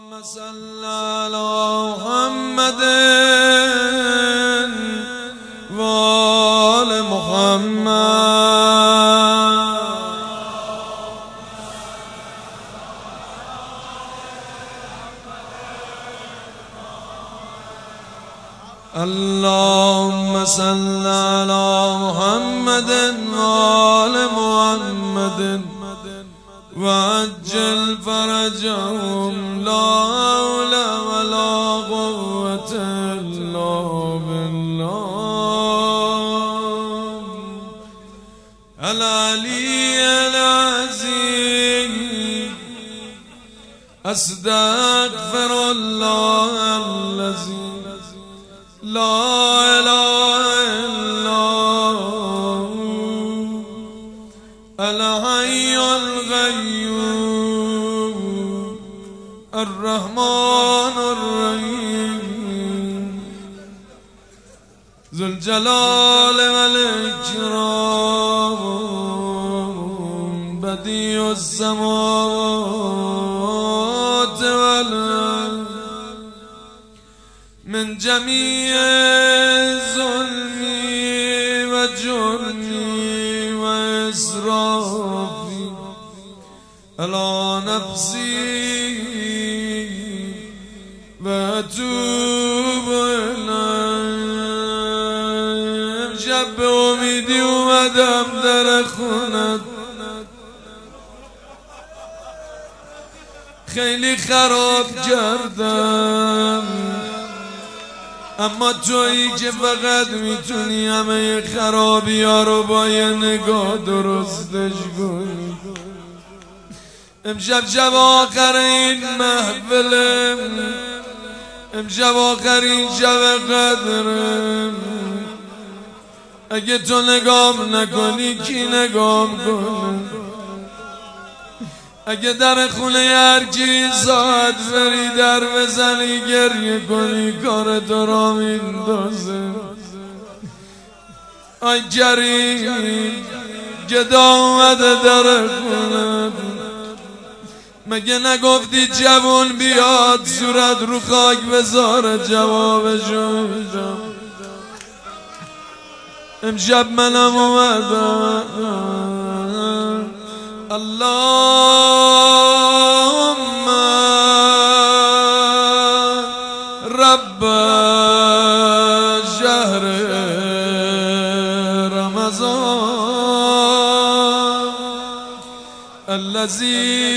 اللهم صل على محمد وآل محمد. اللهم صل على محمد وآل محمد وعجل فرجهم. لا حول ولا قوة إلا بالله العلي العظيم. أستغفر الله الذي لا إله إلا هو الحي القيوم الرحمن الرحيم ذو الجلال والإكرام بديع السماوات والأرض من جميع ظلمي وجرمي وإسرافي على نفسي وأتوب إليه. شب امیدی اومدم در خونت، خیلی خراب کردم، اما تویی که فقط میتونی همه خرابی ها رو با یه نگاه درستش کنی. امشب شب آخر این محفلم، امشب آخرین شب قدرم. اگه تو نگام نکنی کی نگام کنه؟ اگه در خونه هر کی ساعت بری در بزنی گریه کنی کار تو را میندازه. آی کریم گدا اومده در خونه، مگه نگفتی جوون بیاد صورت رو خاک بذاره؟ جوابشو میدم. امشب منم اومدم. اللهم رب شهر رمضان الذي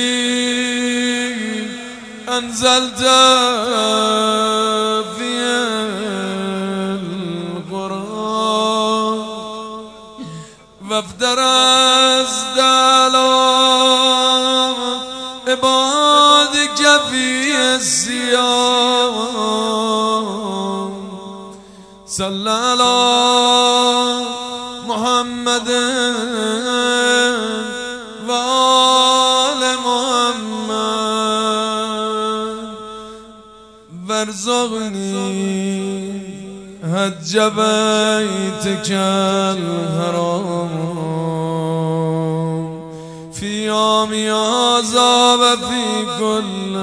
أنزلت فيه القرآن وافترضت عبادك في الصيام. صلى على محمد وآل محمد وارزقني حج بيتك الحرام في يوم هذا وفي كل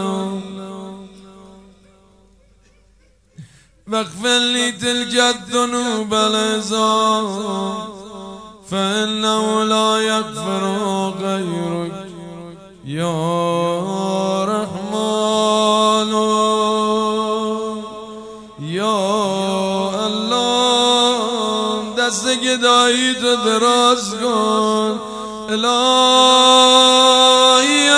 واغفر لي تلك الذنوب العظام فإنه لا يغفر غيرك يا رحمن يا الله. دست گدایی تو دراز کن الهی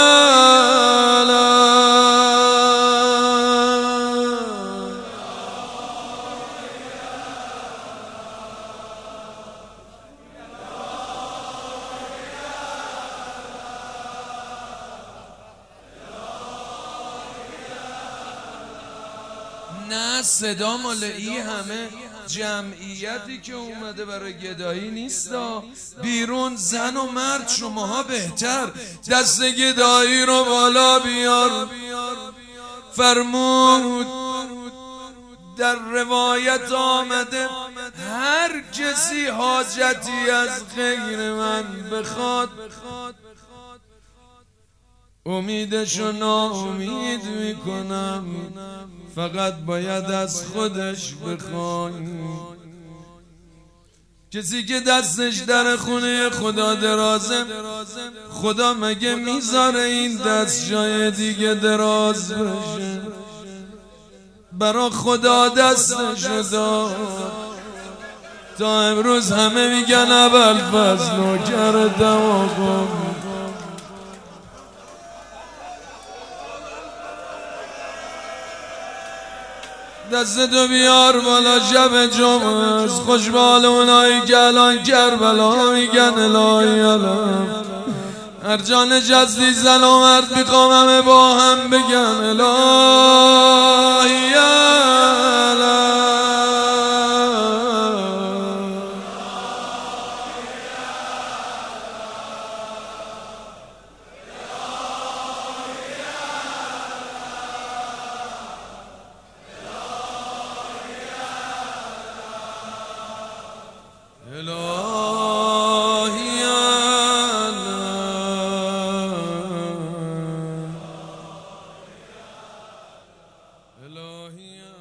نه صدا مال ای همه جمعیتی که اومده برای گدایی نیستا، بیرون زن و مرد شماها بهتر. دست گدایی رو بالا بیار. فرمود در روایت آمده هر کسی حاجتی از غیر من بخواد امیدشو ناامید میکنم، فقط باید از خودش بخوای. کسی که دستش در خونه خدا درازه، خدا مگه میذاره این دست جای دیگه دراز بشه؟ برا خدا دستشو داد. تا امروز همه میگن ابوالفضل نوکر دماغم. دستتو بیار بالا شب جمعه است، خوشبال اونایی که الان کربلا میگن الهی علم. هر جا نشستی زن و مرد میخوام همه با هم بگن الهی علم. الهی علم. الهی